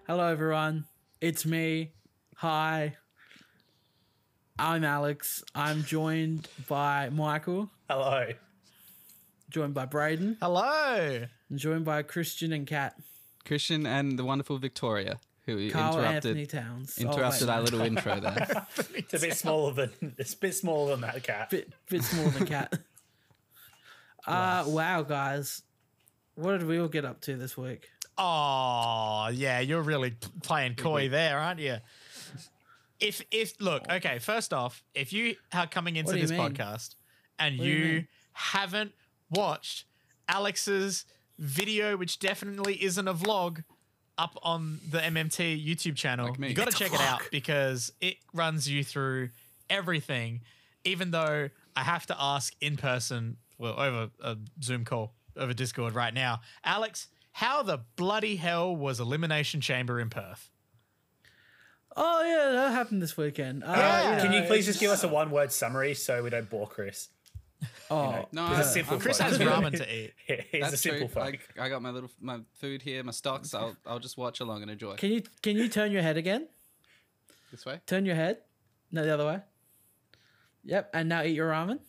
Hello, everyone. It's me. Hi. I'm Alex. I'm joined by Michael, Hello. joined by Braden, Hello. and joined by Christian and Kat. Christian and the wonderful Victoria, who Carl Anthony Towns. interrupted our little intro there. It's a bit smaller than that cat. Bit smaller than Kat. Wow, guys. What did we all get up to this week? Oh, yeah, you're really playing coy there, aren't you? If look, okay, first off, if you are coming into What do you this mean? podcast and What do you you mean? haven't watched Alex's video, which definitely isn't a vlog, up on the MMT YouTube channel, Like me. you got to It's a check it out vlog. because it runs you through everything, even though I have to ask in person, well, over a Zoom call, over Discord right now. Alex, how the bloody hell was Elimination Chamber in Perth? Oh, yeah, that happened this weekend. Can you please just give us a one-word summary so we don't bore Chris? Oh, No, He's a simple Chris folk. has ramen to eat. He's a that's simple true. folk. I got my food here, my stocks. I'll just watch along and enjoy. can you turn your head again? This way. Turn your head. No, the other way. Yep, and now eat your ramen.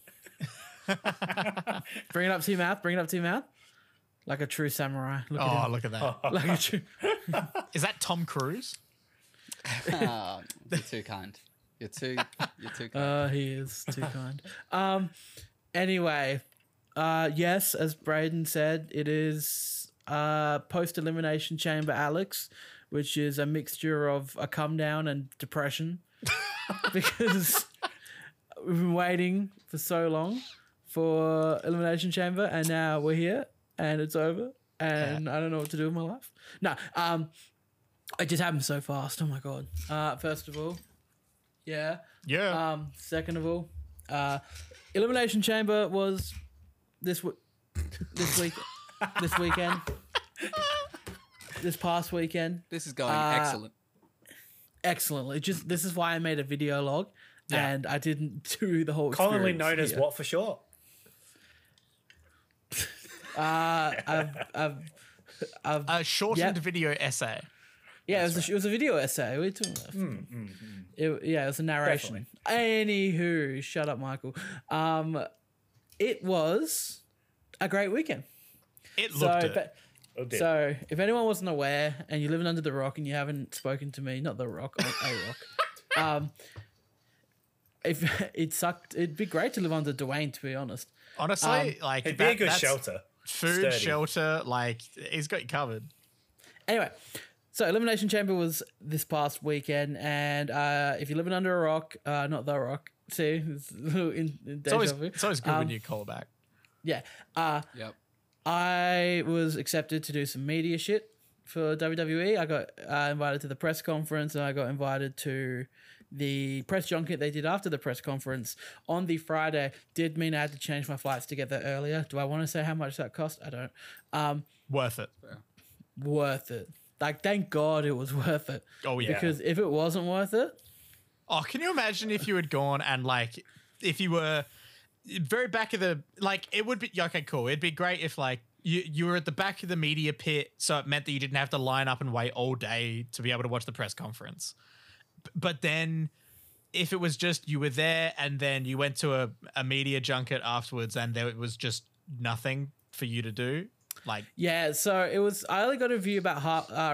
Bring it up to your mouth. Bring it up to your mouth. Like a true samurai. Look at Oh, him. look at that. Like a true... Is that Tom Cruise? Oh, you're too kind. You're too kind. He is too kind. Anyway, yes, as Braden said, it is post-elimination chamber Alex, which is a mixture of a come down and depression because we've been waiting for so long for elimination chamber, and now we're here and it's over, and I don't know what to do with my life. No, it just happened so fast. Oh my god. First of all, yeah. Yeah. Second of all, Elimination Chamber was this weekend, this past weekend. This is going excellent. Excellently. This is why I made a video log, Yeah. and I didn't do the whole. Commonly experience known as here. what for short? A shortened Yep. video essay. Yeah, it was a video essay. What are you talking about? It was a narration. Anywho, shut up, Michael. It was a great weekend. It So, looked it. but- Oh dear. So, if anyone wasn't aware and you're living under the rock and you haven't spoken to me, not the rock, a rock, if it sucked, it'd be great to live under Dwayne, to be honest. Honestly, like It'd be a good that's shelter. Food, Sturdy. shelter, like he's got you covered. Anyway, so Elimination Chamber was this past weekend, and if you're living under a rock, not the rock, see, it's a little in It's always, deja vu. it's always good when you call back. Yeah. Yep. I was accepted to do some media shit for WWE. I got invited to the press conference, and I got invited to the press junket they did after the press conference on the Friday. Did mean I had to change my flights to get there earlier. Do I want to say how much that cost? I don't. Worth it. Worth it. Like, thank God it was worth it. Oh yeah. Because if it wasn't worth it, Oh, can you imagine if you had gone and like if you were very back of the like it would be okay, cool. It'd be great if like you were at the back of the media pit, so it meant that you didn't have to line up and wait all day to be able to watch the press conference. But then if it was just you were there and then you went to a media junket afterwards and there was just nothing for you to do, like yeah. So it was. I only got a view about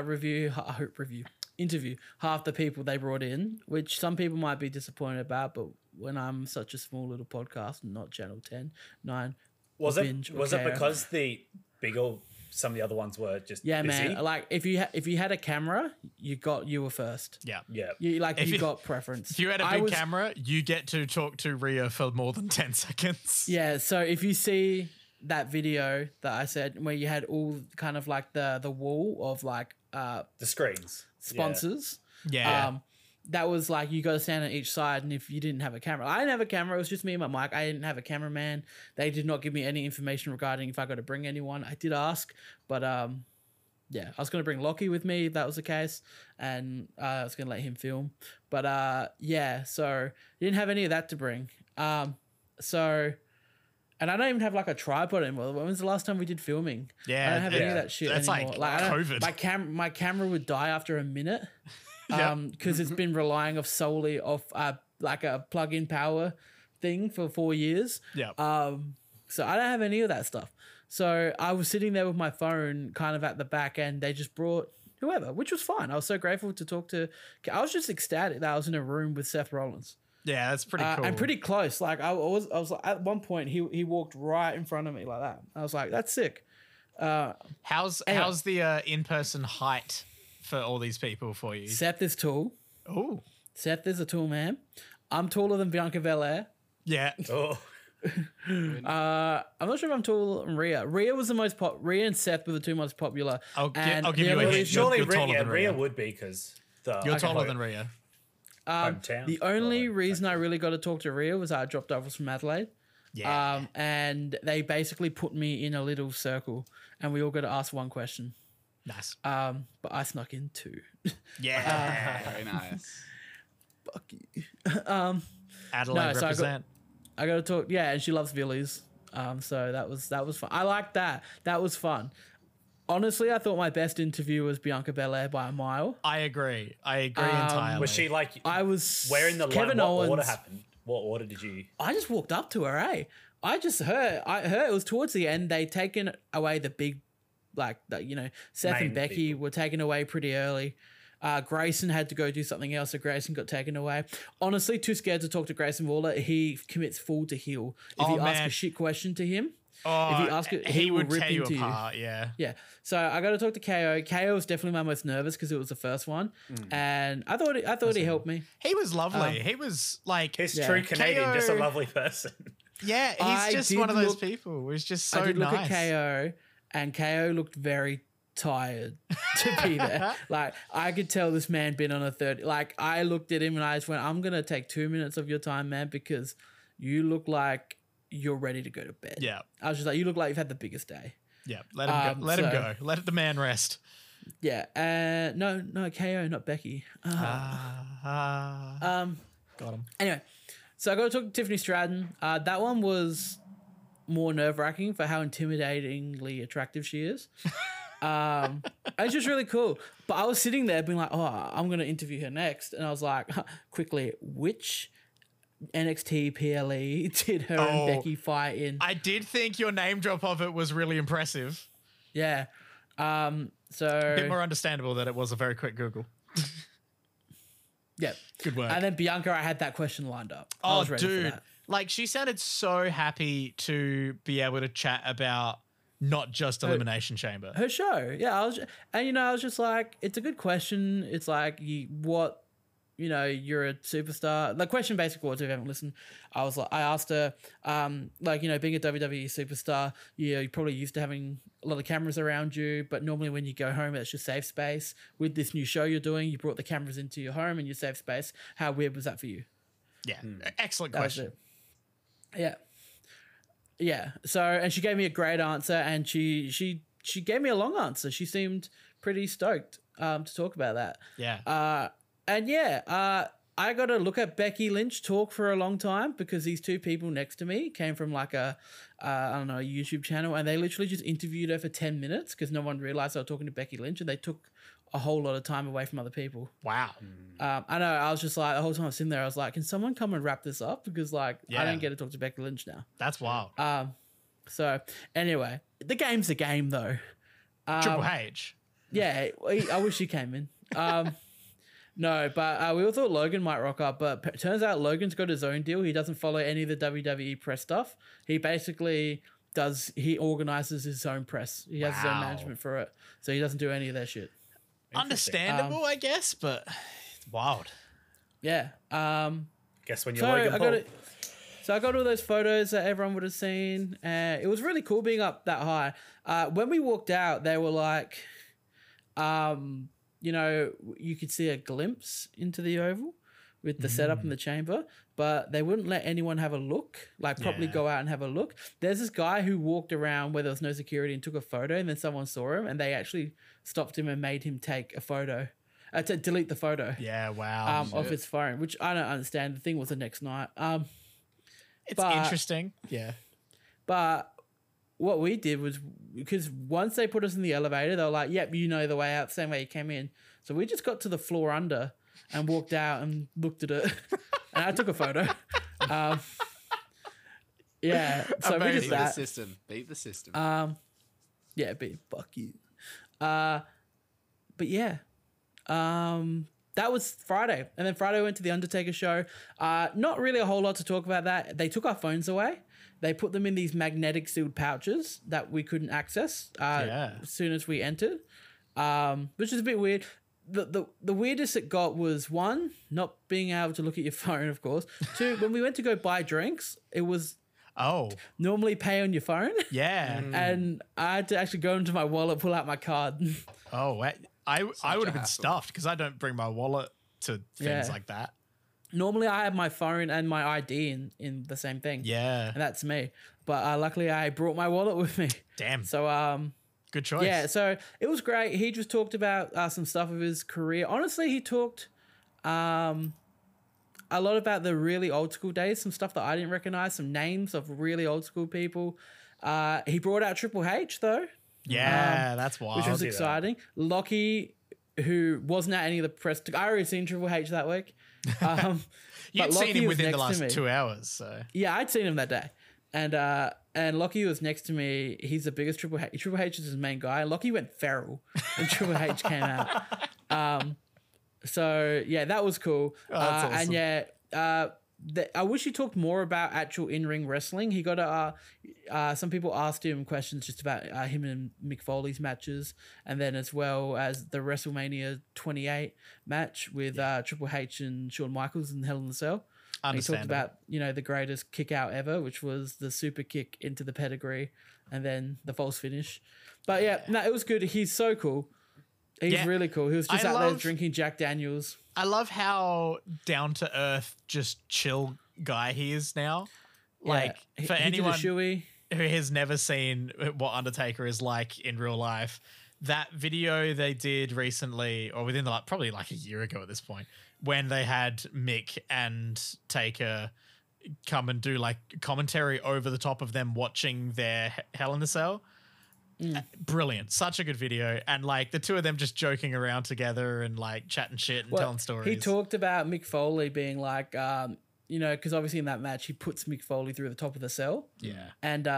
interview half the people they brought in, which some people might be disappointed about. But when I'm such a small little podcast, not Channel 10, 9, Was Binge it or was it KO. because the bigger some of the other ones were just Yeah, busy? man. Like if you had a camera, you were first. yeah. Yeah. You If you you- got preference. If you had a I big was- camera, you get to talk to Rhea for more than 10 seconds. Yeah, so if you see that video that I said where you had all kind of like the wall of like The screens. sponsors. Yeah. That was like you got to stand on each side, and if you didn't have a camera, I didn't have a camera. It was just me and my mic. I didn't have a cameraman. They did not give me any information regarding if I got to bring anyone. I did ask, but yeah, I was going to bring Lockie with me if that was the case, and I was going to let him film. But yeah, so didn't have any of that to bring. So And I don't even have like a tripod anymore. When was the last time we did filming? Yeah, I don't have any of yeah. that shit That's anymore. like I don't- COVID. My camera would die after a minute. Yep. Because it's been relying solely off like a plug-in power thing for 4 years. Yeah. So I don't have any of that stuff. So I was sitting there with my phone kind of at the back and they just brought whoever, which was fine. I was so grateful to talk to. I was just ecstatic that I was in a room with Seth Rollins. Yeah, that's pretty cool. And pretty close. Like I was like, at one point he walked right in front of me like that. I was like, that's sick. How's the in-person height for all these people for you? Seth is tall. Oh, Seth is a tall man. I'm taller than Bianca Belair. yeah. Oh, I'm not sure if I'm taller than Rhea. Rhea was the most Rhea and Seth were the two most popular. I'll give And you the a other hint. reason- surely You're taller Rhea, than Rhea. would be because You're taller than Rhea. hometown. The only reason I really got to talk to Rhea was I dropped off from Adelaide. Yeah. And they basically put me in a little circle and we all got to ask one question. Nice. But I snuck in two. Yeah. Very nice. Fuck you. Adelaide no, so I got- represent. I got to talk. Yeah, and she loves Villies. So that was fun. I liked that. That was fun. Honestly, I thought my best interview was Bianca Belair by a mile. I agree entirely. Was she like? I was Where in the Kevin what Owens. order happened? What order did you? I just walked up to her. I just heard. It was towards the end. They'd taken away the big, like Seth Main and Becky people. were taken away pretty early. Grayson had to go do something else, so Grayson got taken away. Honestly, too scared to talk to Grayson Waller. He commits full to heel. If you ask a shit question to him, if you ask it, he will would rip tear you into you. apart. Yeah. Yeah. So I got to talk to KO. KO was definitely my most nervous because it was the first one, and I thought he helped me. He was lovely. He was like, He's Yeah. true Canadian, just a KO lovely person. yeah, he's I just did one of those look- people. He's just so I did look nice. at KO, and KO looked very tired to be there. Like I could tell this man been on a 30. Like I looked at him and I just went, "I'm gonna take 2 minutes of your time, man, because you look like you're ready to go to bed." Yeah. I was just like, "You look like you've had the biggest day." Yeah. Let him go. Let him so- go. Let the man rest. Yeah. No, KO, not Becky. Got him. Anyway, so I got to talk to Tiffany Stratton. That one was more nerve-wracking for how intimidatingly attractive she is. It's just really cool. But I was sitting there being like, "Oh, I'm going to interview her next," and I was like, quickly, which NXT PLE did her Oh. and Becky fight in? I did think your name drop of it was really impressive. Yeah. A bit So more understandable that it was a very quick Google. yeah, Good work. and then Bianca, I had that question lined up. I Oh, was ready for dude. that. Like, she sounded so happy to be able to chat about not just Elimination Chamber. Her show, yeah. I was just like, it's a good question. It's like, you're a superstar. The question basically was, if you haven't listened, I asked her, being a WWE superstar, you're probably used to having a lot of cameras around you, but normally when you go home, it's your safe space. With this new show you're doing, you brought the cameras into your home and your safe space. How weird was that for you? Yeah. Excellent That was question. it. Yeah. Yeah. So, and she gave me a great answer, and she gave me a long answer. She seemed pretty stoked to talk about that. Yeah. I got to look at Becky Lynch talk for a long time because these two people next to me came from like a YouTube channel, and they literally just interviewed her for 10 minutes because no one realized they were talking to Becky Lynch, and they took a whole lot of time away from other people. Wow. I know. I was just like, the whole time I was sitting there, I was like, can someone come and wrap this up? Because like, Yeah. I don't get to talk to Becky Lynch now. That's wild. So anyway, the game's the game though. Triple H. Yeah, I wish he came in. No, but we all thought Logan might rock up, but turns out Logan's got his own deal. He doesn't follow any of the WWE press stuff. He basically he organizes his own press. He has his own Wow. management for it. So he doesn't do any of their shit. Understandable, I guess, but it's wild. Yeah. Guess when you're So Logan Paul. I got all those photos that everyone would have seen. It was really cool being up that high. When we walked out, they were like, you could see a glimpse into the Oval with the setup in the chamber, but they wouldn't let anyone have a look, like properly Yeah. go out and have a look. There's this guy who walked around where there was no security and took a photo, and then someone saw him, and they actually stopped him and made him take a photo, to delete the photo. Yeah, wow. Of his phone, which I don't understand. The thing was the next night. It's but- interesting. Yeah. But what we did was, because once they put us in the elevator, they were like, "Yep, you know the way out, same way you came in." So we just got to the floor under and walked out and looked at it, and I took a photo. Yeah, so we did Amazing. Beat the that. system. Beat the system. Yeah, fuck you. But yeah, that was Friday, and then Friday we went to the Undertaker show. Not really a whole lot to talk about that. They took our phones away. They put them in these magnetic sealed pouches that we couldn't access as soon as we entered, which is a bit weird. The weirdest it got was, one, not being able to look at your phone, of course. Two, when we went to go buy drinks, it was Oh, normally pay on your phone. yeah. And I had to actually go into my wallet, pull out my card. Oh, I would have been hassle. stuffed because I don't bring my wallet to things Yeah. like that. Normally, I have my phone and my ID in the same thing. Yeah. And that's me. But luckily, I brought my wallet with me. Damn. So, Good choice. yeah, so it was great. He just talked about some stuff of his career. Honestly, he talked a lot about the really old school days, some stuff that I didn't recognize, some names of really old school people. He brought out Triple H, though, Yeah, that's wild. which was see that. exciting. Lockie, who wasn't at any of the press, I already seen Triple H that week. You'd but seen Lockie him was within the next to last me. 2 hours, so Yeah, I'd seen him that day. And Lockie was next to me. He's the biggest Triple H. Triple H is his main guy. Lockie went feral when Triple H came out. So yeah, that was cool. that's awesome. And yeah, I wish he talked more about actual in-ring wrestling. He got some people asked him questions just about him and Mick Foley's matches, and then as well as the WrestleMania 28 match with Triple H and Shawn Michaels in Hell in a Cell. And he talked Understandable. about, the greatest kick out ever, which was the super kick into the pedigree and then the false finish. But yeah, no, it was good. He's so cool. He's Yeah. really cool. He was just I out there love- drinking Jack Daniels. I love how down to earth, just chill guy he is now. Like Yeah. for he anyone did a shoey. who has never seen what Undertaker is like in real life, that video they did recently, or within probably like a year ago at this point, when they had Mick and Taker come and do like commentary over the top of them watching their Hell in a Cell. Brilliant. Such a good video. And like the two of them just joking around together and like chatting shit and Well, telling stories. He talked about Mick Foley being like, because obviously in that match he puts Mick Foley through the top of the cell. Yeah. And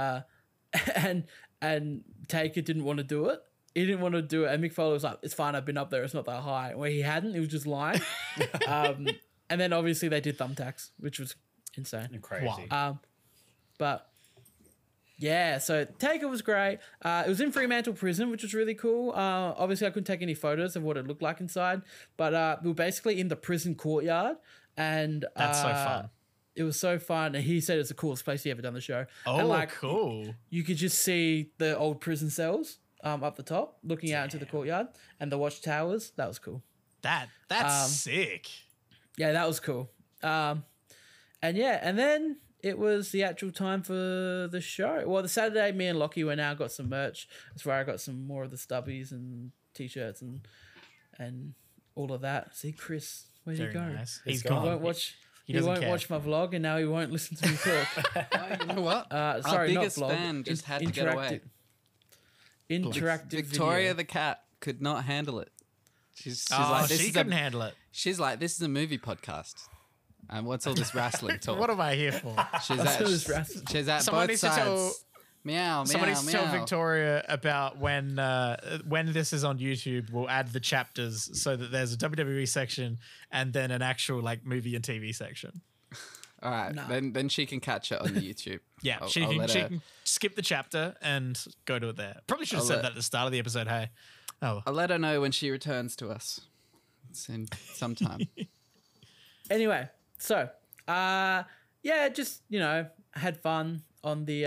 and Taker didn't want to do it. He didn't want to do it, and Mick Foley was like, "It's fine, I've been up there. It's not that high." Where he hadn't, he was just lying. And then obviously they did thumbtacks, which was insane. Crazy. Wow. But yeah, so Taker was great. It was in Fremantle Prison, which was really cool. Obviously, I couldn't take any photos of what it looked like inside, but we were basically in the prison courtyard, and That's so fun. It was so fun, and he said it's the coolest place he ever done the show. Oh, and like, cool. you could just see the old prison cells up the top, looking out into the courtyard, and the watchtowers. That was cool. That's sick. Yeah, that was cool. And then it was the actual time for the show. Well, the Saturday, me and Lockie went out, got some merch. That's where I got some more of the stubbies and t-shirts and all of that. See, Chris, where'd Very he go? nice. He's gone. He gone. won't watch. He He doesn't won't care. watch my vlog, and now he won't listen to me talk. Oh, you know what? Sorry, not biggest vlog. fan just had to get away. Interactive Victoria video. the cat could not handle it. She's Oh, like, this she is couldn't a, handle it. she's like, this is a movie podcast. And what's all this wrestling talk? What am I here for? She's What's at, all this wrestling? she's at Someone both needs to sides. tell- Meow, Someone meow, needs to tell meow. Victoria about when this is on YouTube, we'll add the chapters so that there's a WWE section and then an actual like movie and TV section. All right, Nah. then she can catch it on the YouTube. Yeah, I'll she let her- can skip the chapter and go to it there. Probably should have I'll said let- that at the start of the episode. Hey, oh, I'll let her know when she returns to us. It's in sometime. Anyway, so just had fun on the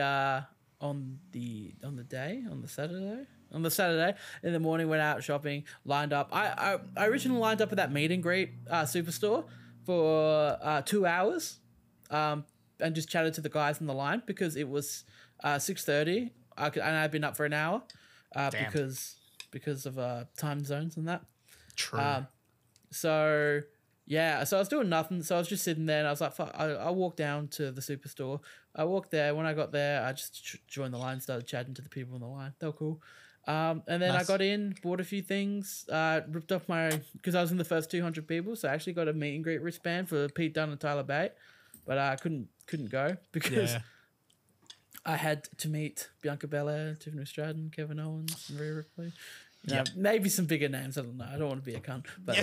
Saturday in the morning. Went out shopping, lined up. I originally lined up at that meet and greet superstore for 2 hours, and just chatted to the guys in the line because it was 6:30. And I'd been up for an hour because of time zones and that. true. So Yeah, so I was doing nothing. So I was just sitting there, and I was like, "Fuck!" I walked down to the superstore. I walked there. When I got there, I just joined the line, started chatting to the people in the line. They were cool. And then I Nice. got in, bought a few things, ripped off because I was in the first 200 people, so I actually got a meet and greet wristband for Pete Dunne and Tyler Bate, but I couldn't go because Yeah. I had to meet Bianca Belair, Tiffany Stratton, Kevin Owens, and Rhea Ripley. You know, Yep. maybe some bigger names. I don't know. I don't want to be a cunt, but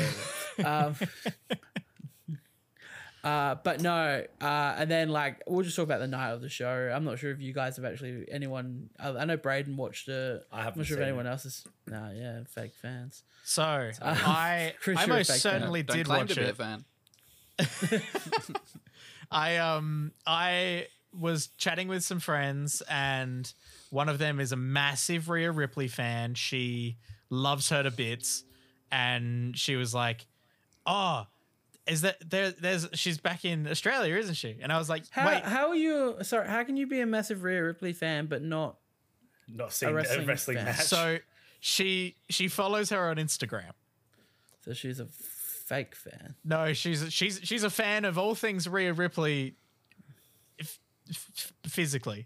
but no. And then like we'll just talk about the night of the show. I'm not sure if you guys have actually anyone. I know Braden watched it. I haven't I'm not sure if seen anyone else is. No, yeah, fake fans. So I Pretty sure most fake fan. certainly Don't did claim watch to be a it. fan. I was chatting with some friends, and one of them is a massive Rhea Ripley fan. She loves her to bits, and she was like, "Oh, is that there's she's back in Australia, isn't she?" And I was like, "Wait, How are you? Sorry, how can you be a massive Rhea Ripley fan but not? Not seen a wrestling wrestling fan. match. so she follows her on Instagram." So she's a fake fan. No, she's a fan of all things Rhea Ripley physically.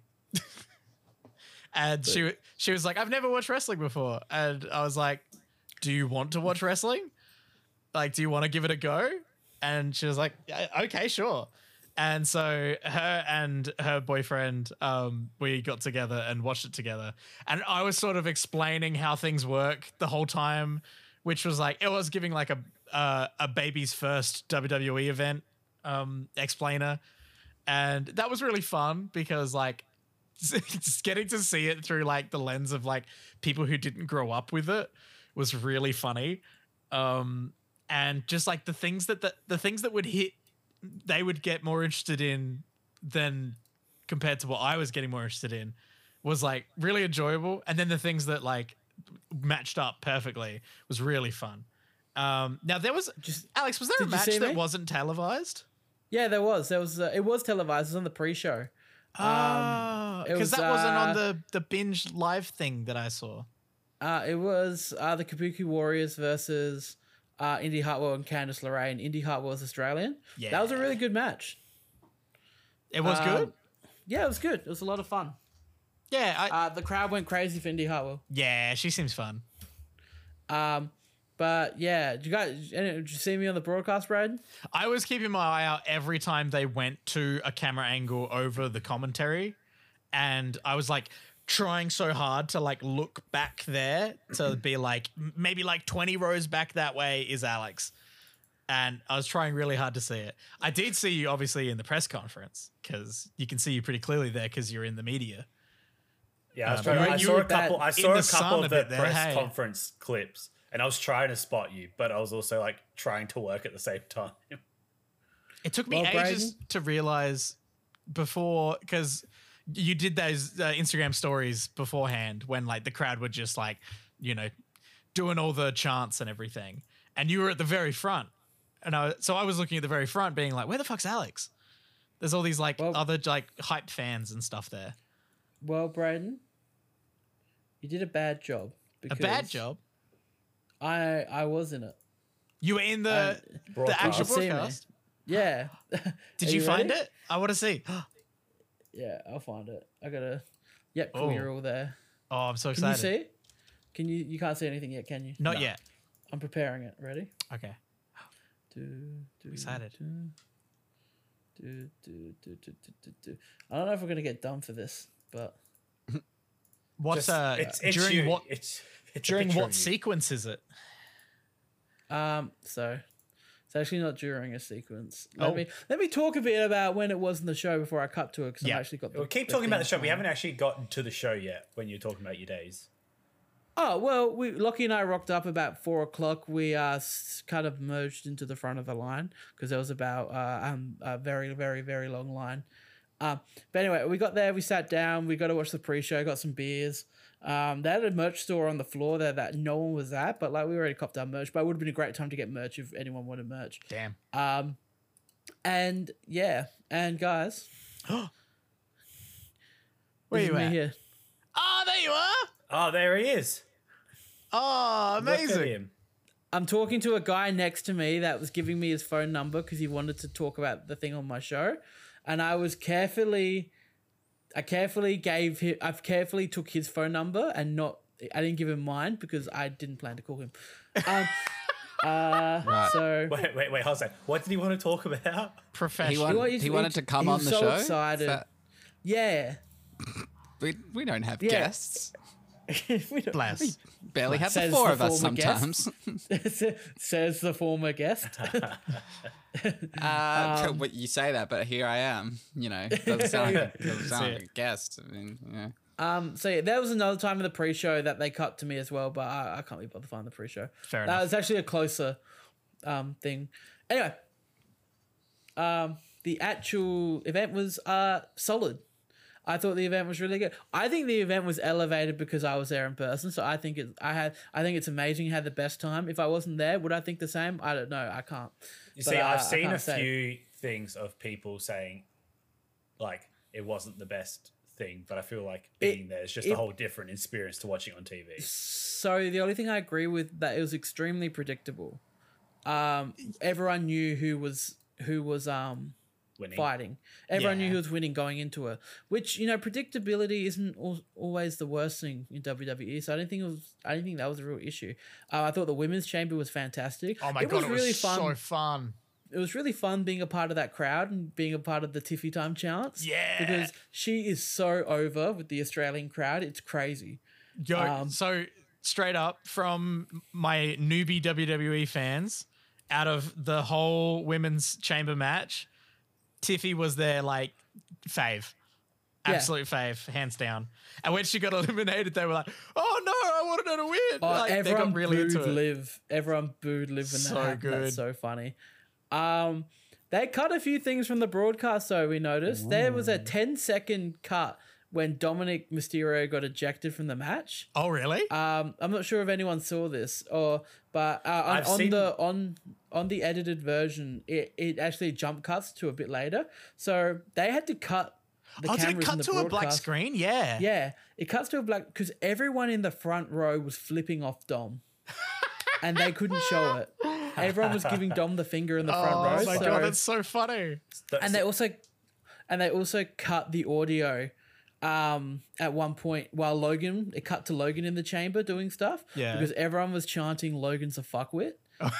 And she was like, "I've never watched wrestling before." And I was like, "Do you want to watch wrestling? Like, do you want to give it a go?" And she was like, "Yeah, okay, sure." And so her and her boyfriend, we got together and watched it together. And I was sort of explaining how things work the whole time, which was like, it was giving like a baby's first WWE event explainer. And that was really fun because like just getting to see it through like the lens of like people who didn't grow up with it was really funny. And just like the things that would hit, they would get more interested in than compared to what I was getting more interested in was like really enjoyable. And then the things that like matched up perfectly was really fun. Now there was Alex, was there a Did you match see that me? wasn't televised? Yeah, there was. It was televised. It was on the pre-show. Oh, it because was, that wasn't on the binge live thing that I saw. It was the Kabuki Warriors versus Indy Hartwell and Candice LeRae. And Indy Hartwell's Australian. Yeah. That was a really good match. It was good. Yeah, it was good. It was a lot of fun. Yeah, The crowd went crazy for Indy Hartwell. yeah, she seems fun. But yeah, did you see me on the broadcast, Brad? I was keeping my eye out every time they went to a camera angle over the commentary, and I was like trying so hard to like look back there to be like maybe like 20 rows back that way is Alex. And I was trying really hard to see it. I did see you obviously in the press conference because you can see you pretty clearly there because you're in the media. Yeah, I, was you trying, were- I you saw were a couple. I in saw the a sun couple a of the bit there, press hey. conference clips, and I was trying to spot you, but I was also like trying to work at the same time. It took me Well, ages to realize before because you did those Instagram stories beforehand when like the crowd were just like, you know, doing all the chants and everything. And you were at the very front. And so I was looking at the very front being like, where the fuck's Alex? There's all these like other like hyped fans and stuff there. Well, Braden, you did a bad job. A bad job. I was in it. You were in the actual Broadcast. See me. broadcast. Yeah. Did Are you find ready? it? I want to see. Yeah, I'll find it. I gotta. Yep, cool. Oh. You're all there. Oh, I'm so Can you excited. see it? Can you? You can't see anything yet, can you? Not No. yet. I'm preparing it. Ready? Okay. Excited. I don't know if we're gonna get done for this, but What's It's during you. what It's a during picture what of you. sequence is it? so it's actually not during a sequence. Oh. Let me talk a bit about when it was in the show before I cut to it because Yeah. I've actually got. We'll keep talking about the thing show. We playing. haven't actually gotten to the show yet. When you're talking about your days, Oh well, Lockie and I rocked up about 4 o'clock. We kind of merged into the front of the line because there was about a very very very long line. But anyway, we got there. We sat down. We got to watch the pre-show. Got some beers. They had a merch store on the floor there that no one was at, but like we already copped our merch. But it would have been a great time to get merch if anyone wanted merch. Damn. And yeah, and guys, Where this you is me at? here. Oh, there you are. oh, there he is. Oh, Look at amazing. him. I'm talking to a guy next to me that was giving me his phone number because he wanted to talk about the thing on my show, and I carefully took his phone number and I didn't give him mine because I didn't plan to call him. Right. So Wait, hold on. What did he want to talk about? Professional. He wanted to come he on was the so show. excited. That- Yeah. we don't have Yeah. guests. We don't- Bless. Barely have the Says four the of us former guest. sometimes. Says the former guest. What you say that, but here I am. You know, doesn't sound like a guest. I mean, yeah. So yeah, there was another time in the pre-show that they cut to me as well, but I can't be bothered to find the pre-show. Fair That enough. was actually a closer thing. Anyway, the actual event was solid. I thought the event was really good. I think the event was elevated because I was there in person. So I think it's amazing. You had the best time. If I wasn't there, would I think the same? I don't know. I can't. You But, see, I I've seen can't a say. few things of people saying, like, it wasn't the best thing, but I feel like being there is just a whole different experience to watching on TV. So the only thing I agree with that it was extremely predictable. Everyone knew who was Winning. fighting. Everyone knew Yeah. who was winning going into it. Which predictability isn't always the worst thing in WWE. So I didn't think that was a real issue. I thought the women's chamber was fantastic. Oh my god, it was really fun. so fun. It was really fun being a part of that crowd and being a part of the Tiffy Time chants. Yeah. Because she is so over with the Australian crowd. It's crazy. Yo, so straight up from my newbie WWE fans, out of the whole women's chamber match, Tiffy was their like fave. Yeah. Absolute fave, hands down. And when she got eliminated, they were like, "Oh no, I wanted her to win!" Oh, Like, they everyone got really booed into it. Liv. Everyone booed Liv when So that happened. good. That's so funny. They cut a few things from the broadcast, though, we noticed. There was a 10-second cut when Dominic Mysterio got ejected from the match. Oh really? I'm not sure if anyone saw this, but I've on seen- the edited version, it actually jump cuts to a bit later. So they had to cut the Oh, did cameras it cut in the to a black broadcast. screen? Yeah. Yeah, it cuts to a black because everyone in the front row was flipping off Dom, and they couldn't show it. Everyone was giving Dom the finger in the front row. Oh my so- god, that's so funny. and they also cut the audio at one point while it cut to Logan in the chamber doing stuff. Yeah. because everyone was chanting Logan's a fuckwit.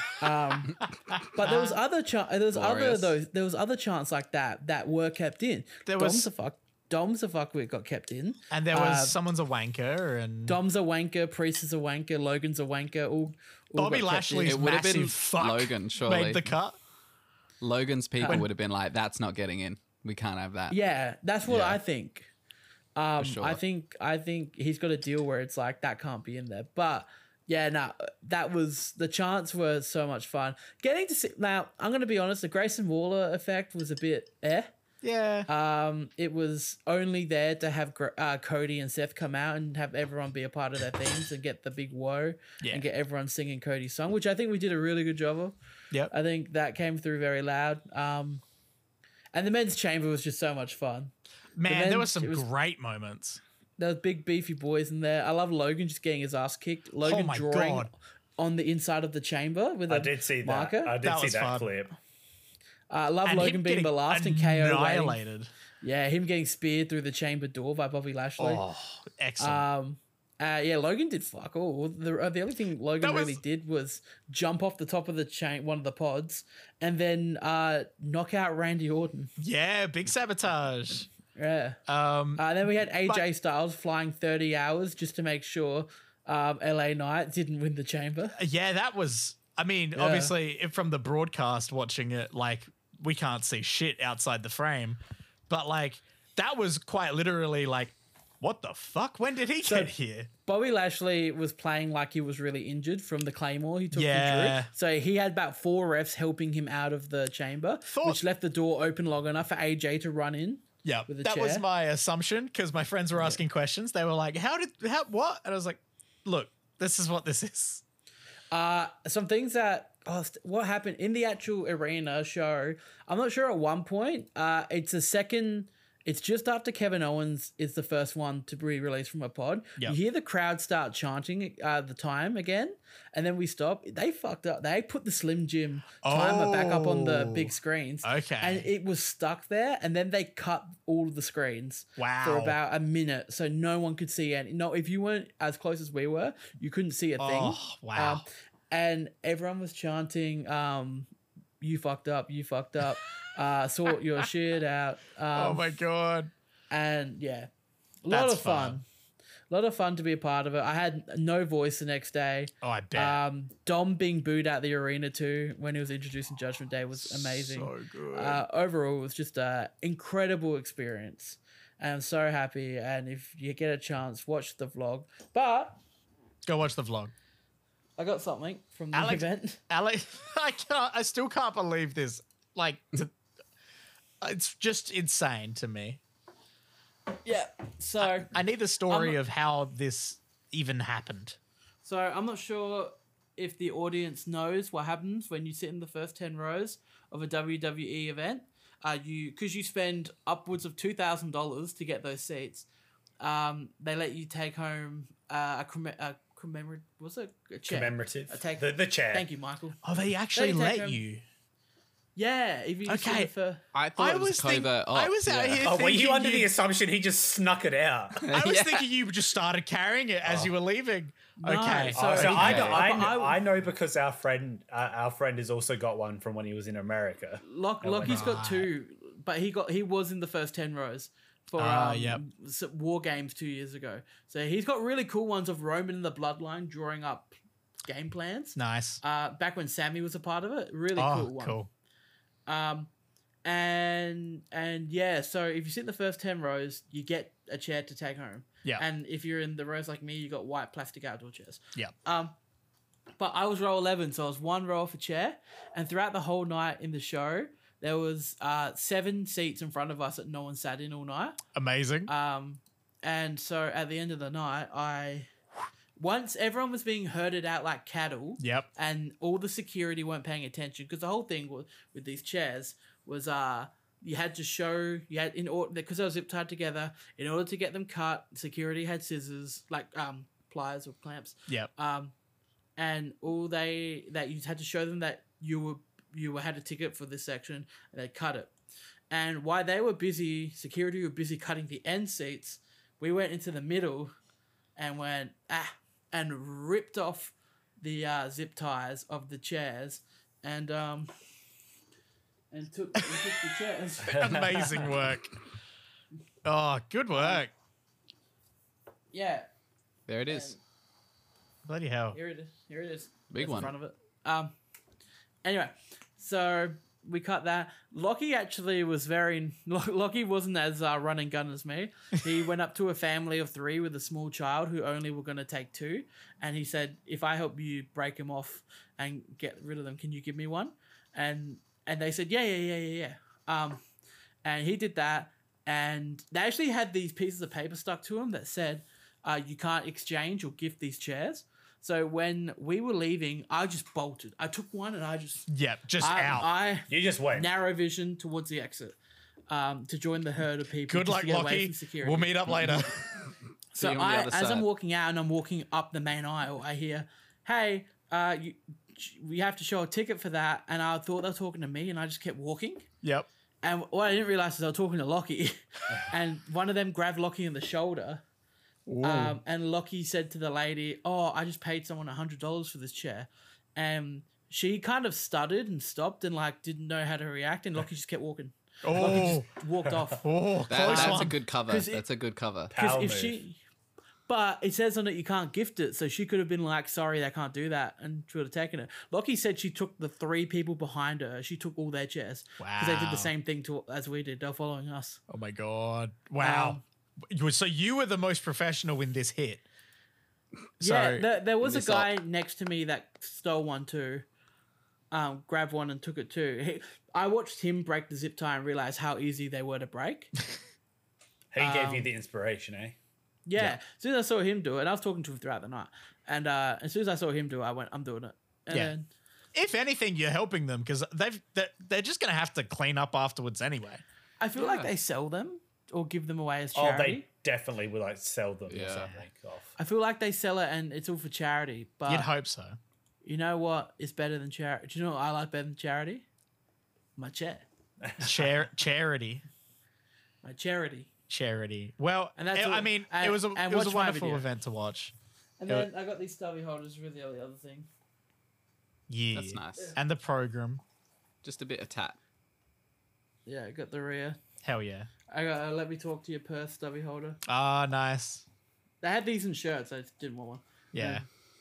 But there was other Glorious. there was other chants like that were kept in. There was- Dom's a fuckwit got kept in. And there was someone's a wanker, and Dom's a wanker, Priest is a wanker, Logan's a wanker. All Bobby got kept in. Lashley's It would have been massive fuck Logan, surely. made the cut. Logan's people would have been like, "That's not getting in. We can't have that." Yeah, that's what Yeah. I think. sure. I think he's got a deal where it's like that can't be in there. But yeah, no, the chants were so much fun. Getting to see now, I'm gonna be honest, the Grayson Waller effect was a bit Yeah. It was only there to have Cody and Seth come out and have everyone be a part of their themes and get the big whoa Yeah. and get everyone singing Cody's song, which I think we did a really good job of. Yep. I think that came through very loud. And the men's chamber was just so much fun. Man, then there were some it was- great moments. There was big beefy boys in there. I love Logan just getting his ass kicked. Logan my drawing God. on the inside of the chamber with a I did see that. marker. I did That see was that fun. clip. I love And Logan him being getting the last and KO laying, annihilated. yeah, him getting speared through the chamber door by Bobby Lashley. Oh, excellent. Yeah, Logan did fuck all. The only thing Logan That was- really did was jump off the top of the one of the pods, and then knock out Randy Orton. Yeah, big sabotage. Yeah. Then we had AJ Styles flying 30 hours just to make sure LA Knight didn't win the chamber. Yeah, that was. I mean, obviously, from the broadcast watching it, like we can't see shit outside the frame, but like that was quite literally like, what the fuck? When did he get here? Bobby Lashley was playing like he was really injured from the Claymore he took from Yeah. Drew. So he had about 4 refs helping him out of the chamber, which left the door open long enough for AJ to run in. Yeah, with a that was chair. my assumption because my friends were asking questions. They were like, what? And I was like, look, this is what this is. Some things that what happened in the actual arena show, I'm not sure at one point. It's It's just after Kevin Owens is the first one to be released from a pod. Yep. You hear the crowd start chanting the time again, and then we stop. They fucked up. They put the Slim Jim timer back up on the big screens. Okay. And it was stuck there, and then they cut all of the screens Wow. for about a minute, so no one could see any. No, if you weren't as close as we were, you couldn't see a thing. Oh, wow. And everyone was chanting, "You fucked up, you fucked up." Sort your shit out. Oh my God. And yeah, a lot That's of fun. A lot of fun to be a part of it. I had no voice the next day. Oh, I bet. Dom being booed out the arena too when he was introducing Judgment Day was amazing. So good. Overall, it was just an incredible experience. And I'm so happy. And if you get a chance, watch the vlog. But Go watch the vlog. I got something from the Alex- event. Alex, I still can't believe this. Like, it's just insane to me. Yeah. So I need the story of how this even happened. So I'm not sure if the audience knows what happens when you sit in the first 10 rows of a WWE event. Because you spend upwards of $2,000 to get those seats. They let you take home a commemorative. Was it a chair? Commemorative. A The chair. Thank you, Michael. Oh, they actually They take let him- you. Yeah, if you sit in Okay. the fir- I thought it was covert. I was out here Oh, were you thinking under the assumption he just snuck it out? I was Yeah. thinking you just started carrying it as you were leaving. Okay. So- Oh, so he- I know because our friend has also got one from when he was in America. Lockie's got two, but he was in the first 10 rows for yep. War Games 2 years ago. So he's got really cool ones of Roman and the Bloodline drawing up game plans. Nice. Back when Sammy was a part of it, really Oh, cool one. cool. And yeah, so if you sit in the first 10 rows, you get a chair to take home. Yeah. And if you're in the rows like me, you got white plastic outdoor chairs. Yeah. But I was row 11, so I was one row off a chair. And throughout the whole night in the show, there was 7 seats in front of us that no one sat in all night. Amazing. And so at the end of the night, once everyone was being herded out like cattle, Yep. and all the security weren't paying attention, because the whole thing with these chairs was you had to show in order, because they were zip tied together. In order to get them cut, security had scissors, like pliers or clamps. Yep. And that you had to show them that you had a ticket for this section, and they cut it. And while they were busy, security were busy cutting the end seats, we went into the middle and went and ripped off the zip ties of the chairs and took the chairs. Amazing work. Oh, good work. Yeah, There it is. Bloody hell. here it is. Here it is. Big That's one. in front of it. Anyway, so we cut that. Lockie actually was Lockie wasn't as run and gun as me. He went up to a family of 3 with a small child who only were going to take 2, and he said, "If I help you break him off and get rid of them, can you give me one?" And they said, yeah. And he did that, and they actually had these pieces of paper stuck to them that said, "You can't exchange or gift these chairs." So when we were leaving, I just bolted. I took one and I just Yep. Just out. I You just went. narrow vision towards the exit to join the herd of people. Good just luck, to get away Lockie. from security. We'll meet up later. So you on the other as I'm side. walking out and I'm walking up the main aisle, I hear, "Hey, we have to show a ticket for that." And I thought they were talking to me, and I just kept walking. Yep. And what I didn't realize is they were talking to Lockie, and one of them grabbed Lockie in the shoulder. And Lockie said to the lady, "Oh, I just paid someone $100 for this chair," and she kind of stuttered and stopped and like didn't know how to react, and Lockie just kept walking. Oh. Walked off. Oh, close That's a one. good cover. 'Cause That's a good cover. Because Power if move. she, but it says on it you can't gift it, so she could have been like, "Sorry, they can't do that," and she would have taken it. Lockie said she took the 3 people behind her. She took all their chairs because they did Wow. the same thing as we did. They're following us. Oh my God. Wow. So you were the most professional in this hit. Yeah, So there was a this guy next to me that stole one too. Grabbed one and took it too. I watched him break the zip tie and realize how easy they were to break. He gave you the inspiration, eh? Yeah. As soon as I saw him do it, and I was talking to him throughout the night, and as soon as I saw him do it, I went, "I'm doing it." And Yeah. then, if anything, you're helping them because they're just going to have to clean up afterwards anyway. I feel like they sell them or give them away as Oh, charity. they definitely would like sell them or Yeah. something off. I feel like they sell it and it's all for charity. But You'd hope so. you know what is better than charity? Do you know what I like better than charity? My chair. Charity. My charity. Charity. Well, And that's I all- mean, and- it was a and it was a watch my wonderful video. event to watch. And Yeah. then I got these stubby holders with the other thing. Yeah, That's nice. And the program. Just a bit of tat. Yeah, I got the rear. Hell yeah. I got a Let Me Talk to Your Perth stubby holder. Ah, nice. They had decent shirts. I just didn't want one. Yeah.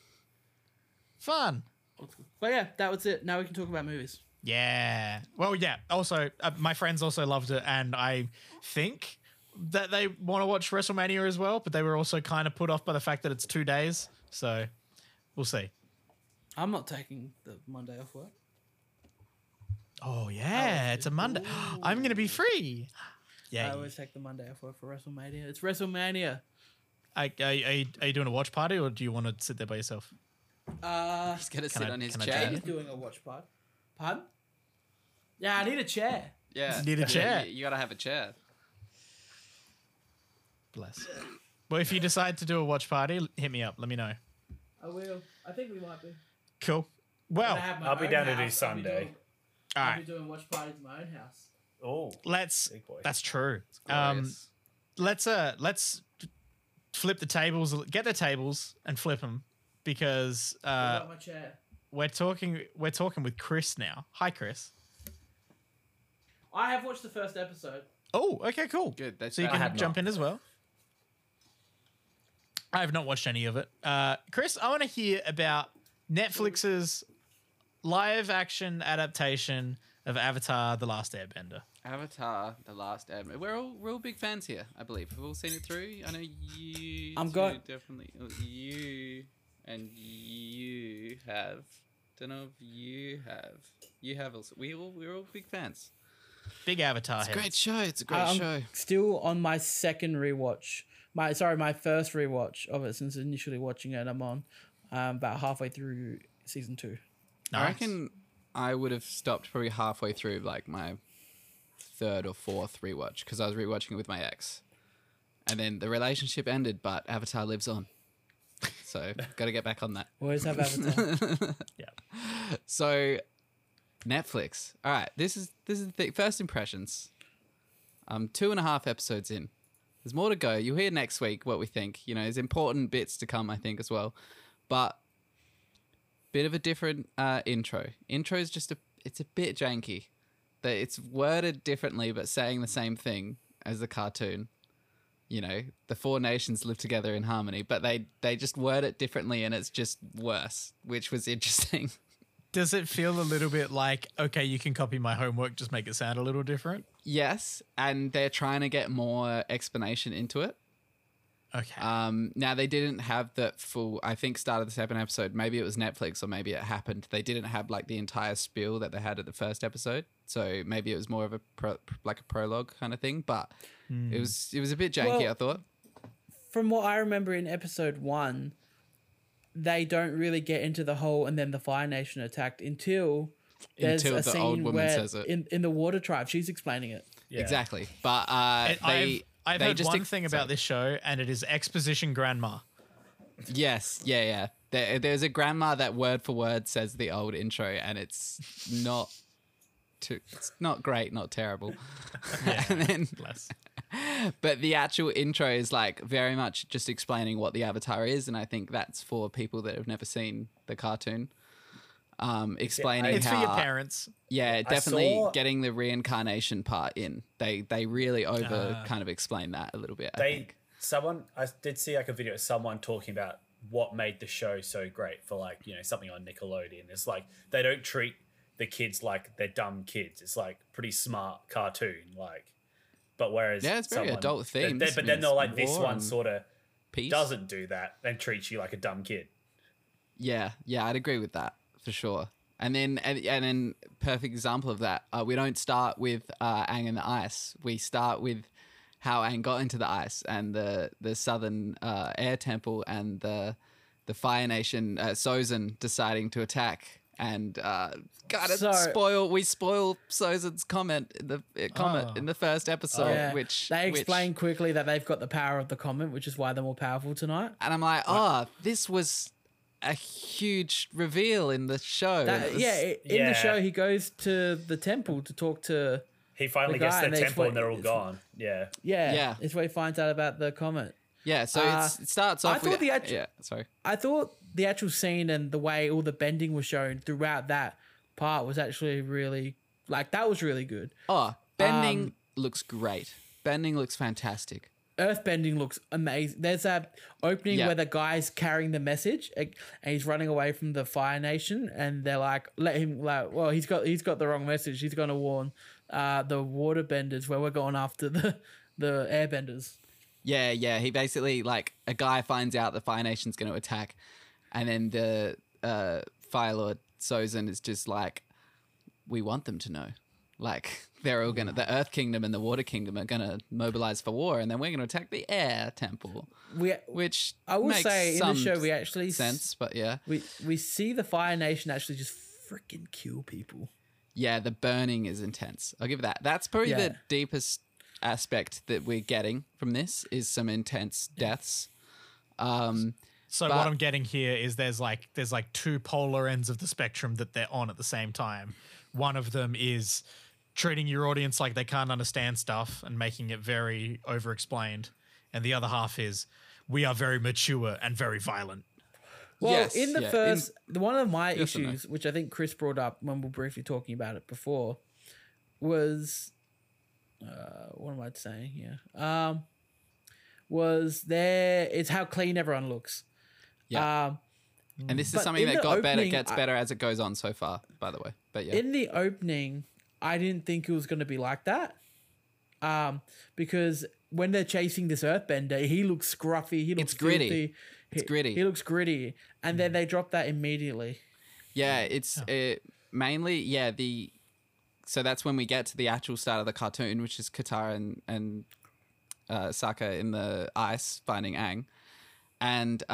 Fun. But yeah, that was it. Now we can talk about movies. Yeah. Well, yeah. Also, my friends also loved it, and I think that they want to watch WrestleMania as well, but they were also kind of put off by the fact that it's 2 days. So we'll see. I'm not taking the Monday off work. Oh yeah, it's a Monday. I'm gonna be free. I Yeah. always take the Monday off work for WrestleMania. It's WrestleMania. Are you doing a watch party, or do you want to sit there by yourself? He's gonna sit on his can I chair. He's doing a watch party. Pardon? Yeah, I need a chair. Yeah, You need a chair. You gotta have a chair. Bless. Well, if you decide to do a watch party, hit me up. Let me know. I will. I think we might be. Cool. When Well, I have my I'll be own down to do house, I'll be Sunday. doing- all I'll right. be doing watch parties in my own house. Oh, Let's. big boy. That's true. Glorious. Let's flip the tables. Get the tables and flip them because I got my chair. we're talking with Chris now. Hi, Chris. I have watched the first episode. Oh, okay, cool. Good. So you I can have jump not. in as well. I have not watched any of it. Chris, I want to hear about Netflix's live action adaptation of Avatar: The Last Airbender. Avatar: The Last Airbender. We're all big fans here, I believe. We've all seen it through. I know you. I'm two going- definitely. You and you have. Don't know if you have. You have also. We're all big fans. Big Avatar It's a heads. great show. It's a great I'm show. still on my second rewatch. My first rewatch of it since initially watching it. I'm on about halfway through season 2. I Nice. reckon I would have stopped probably halfway through like my third or fourth rewatch because I was rewatching it with my ex, and then the relationship ended, but Avatar lives on. So got to get back on that. Always have Avatar. So Netflix. All right, this is the thing. First impressions. 2.5 episodes in. There's more to go. You'll hear next week what we think. You know, there's important bits to come, I think, as well. But bit of a different intro. Intro is it's a bit janky. That it's worded differently, but saying the same thing as the cartoon. You know, the 4 nations live together in harmony, but they just word it differently, and it's just worse, which was interesting. Does it feel a little bit like, okay, you can copy my homework, just make it sound a little different? Yes, and they're trying to get more explanation into it. Okay. Now they didn't have the full. I think start of the 7th episode. Maybe it was Netflix, or maybe it happened. They didn't have like the entire spiel that they had at the first episode. So maybe it was more of a prologue kind of thing. But it was a bit janky. Well, I thought. From what I remember in episode 1, they don't really get into the whole and then the Fire Nation attacked until there's Until a the scene old woman where says it. in the Water Tribe, she's explaining it. Yeah. Exactly. But I've they heard just one thing about this show, and it is exposition grandma. Yes, yeah. There's a grandma that word for word says the old intro, and it's not great, not terrible. And then, Bless. but the actual intro is like very much just explaining what the Avatar is, and I think that's for people that have never seen the cartoon. Explaining It's how, for your parents. yeah, definitely saw- getting the reincarnation part in. They really kind of explain that a little bit. I think. I did see like a video of someone talking about what made the show so great for like, you know, something on Nickelodeon. It's like they don't treat the kids like they're dumb kids. It's like pretty smart cartoon, like. But whereas Yeah, it's very adult themes. but then they're like, this War one and sort of Peace. doesn't do that and treats you like a dumb kid. Yeah, I'd agree with that for sure. And then perfect example of that. We don't start with Aang and the ice. We start with how Aang got into the ice and the Southern Air Temple and the Fire Nation Sozin deciding to attack And we spoil Sozin's comment in the first episode, Yeah. which they explain quickly that they've got the power of the comment, which is why they're more powerful tonight. and I'm like, this was a huge reveal in the show. In the show, he goes to the temple to talk to. He finally the gets guy, to and the they temple and explain- they're all gone. Yeah. Yeah, it's where he finds out about the comment. Yeah, so it starts off. I thought sorry. I thought the actual scene and the way all the bending was shown throughout that part was actually really that was really good. Oh, bending looks great. Bending looks fantastic. Earthbending looks amazing. There's that opening Yeah. where the guy's carrying the message and he's running away from the Fire Nation, and they're like, let him well, he's got the wrong message. He's going to warn the waterbenders where we're going after the airbenders. Yeah. He basically a guy finds out the Fire Nation's going to attack, and then the Fire Lord Sozin is just like, we want them to know. They're all gonna, the Earth Kingdom and the Water Kingdom are gonna mobilize for war, and then we're gonna attack the Air Temple. Which I will makes say in the some show we actually sense, but yeah, we see the Fire Nation actually just freaking kill people. yeah, the burning is intense. I'll give it that. That's probably the deepest aspect that we're getting from this is some intense deaths. So what I'm getting here is there's two polar ends of the spectrum that they're on at the same time. One of them is treating your audience like they can't understand stuff and making it very over-explained. And the other half is we are very mature and very violent. Well, Yes, in the yeah, first, one of my Yes and no. issues, which I think Chris brought up when we were briefly talking about it before, was what am I saying here? It's how clean everyone looks. Yeah. And this is but something in that the opening, gets better as it goes on so far, by the way. But yeah. In the opening, I didn't think it was going to be like that. Because when they're chasing this earthbender, he looks scruffy. He looks It's gritty. filthy. It's gritty. He looks gritty. And then they drop that immediately. Yeah, it's mainly, so that's when we get to the actual start of the cartoon, which is Katara and Sokka in the ice finding Aang. And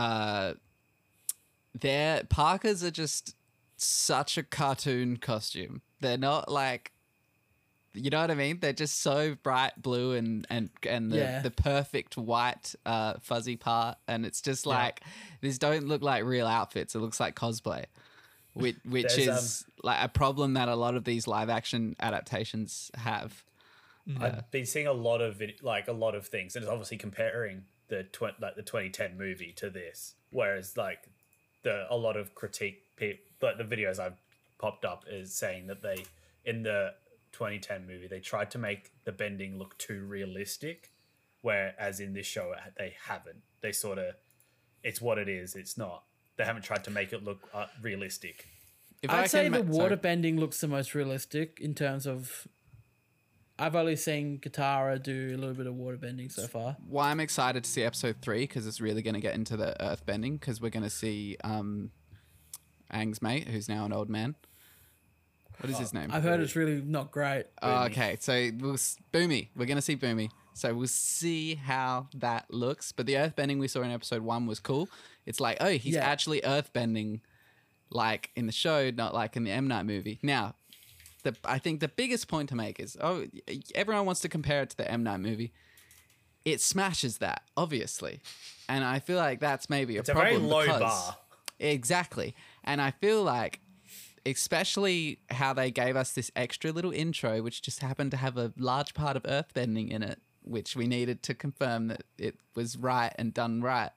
their parkas are just such a cartoon costume. They're not you know what I mean? They're just so bright blue and the perfect white fuzzy part, and it's just these don't look like real outfits. It looks like cosplay, which is a problem that a lot of these live action adaptations have. I've been seeing a lot of a lot of things, and it's obviously comparing the 2010 movie to this, whereas a lot of critique, but the videos I've popped up is saying that they in the 2010 movie they tried to make the bending look too realistic, whereas in this show they haven't. They sort of, it's what it is. It's not. They haven't tried to make it look realistic. I'd say the water bending looks the most realistic in terms of. I've only seen Katara do a little bit of water bending so far. Why I'm excited to see episode 3, because it's really going to get into the earth bending, because we're going to see Aang's mate, who's now an old man. What is his name? I've heard it's really not great. Okay, so Boomy. We're going to see Boomy. So we'll see how that looks. But the earth bending we saw in episode 1 was cool. It's he's actually earth bending in the show, not in the M. Night movie. Now, I think the biggest point to make is, everyone wants to compare it to the M. Night movie. It smashes that, obviously. And I feel like that's maybe a problem. It's a very low bar. Exactly. And I feel especially how they gave us this extra little intro, which just happened to have a large part of earthbending in it, which we needed to confirm that it was right and done right.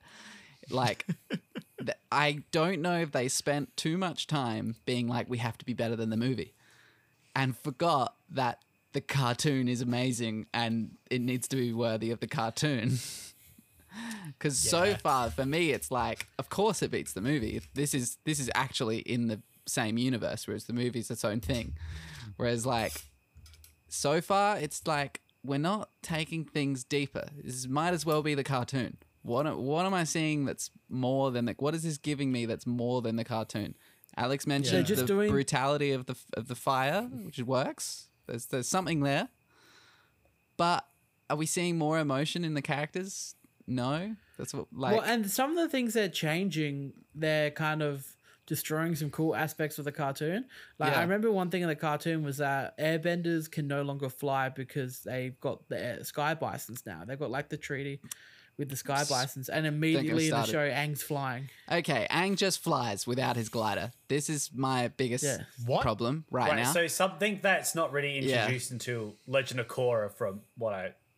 I don't know if they spent too much time being we have to be better than the movie, and forgot that the cartoon is amazing and it needs to be worthy of the cartoon. Because so far for me, it's of course it beats the movie. This is actually in the same universe, whereas the movie's its own thing. Whereas so far it's we're not taking things deeper. This might as well be the cartoon. What am I seeing that's more than what is this giving me that's more than the cartoon? Alex mentioned the brutality of the fire, which works. There's something there. But are we seeing more emotion in the characters? No. That's what Well, and some of the things they're changing, they're kind of destroying some cool aspects of the cartoon. Like Yeah. I remember one thing in the cartoon was that airbenders can no longer fly because they've got the sky bisons now. They've got like the treaty with the sky bisons, and immediately in the started. show, Aang's flying. Okay, Aang just flies without his glider. This is my biggest Yeah. What? problem right Right, now. so something that's not really Yeah. introduced until Legend of Korra, from what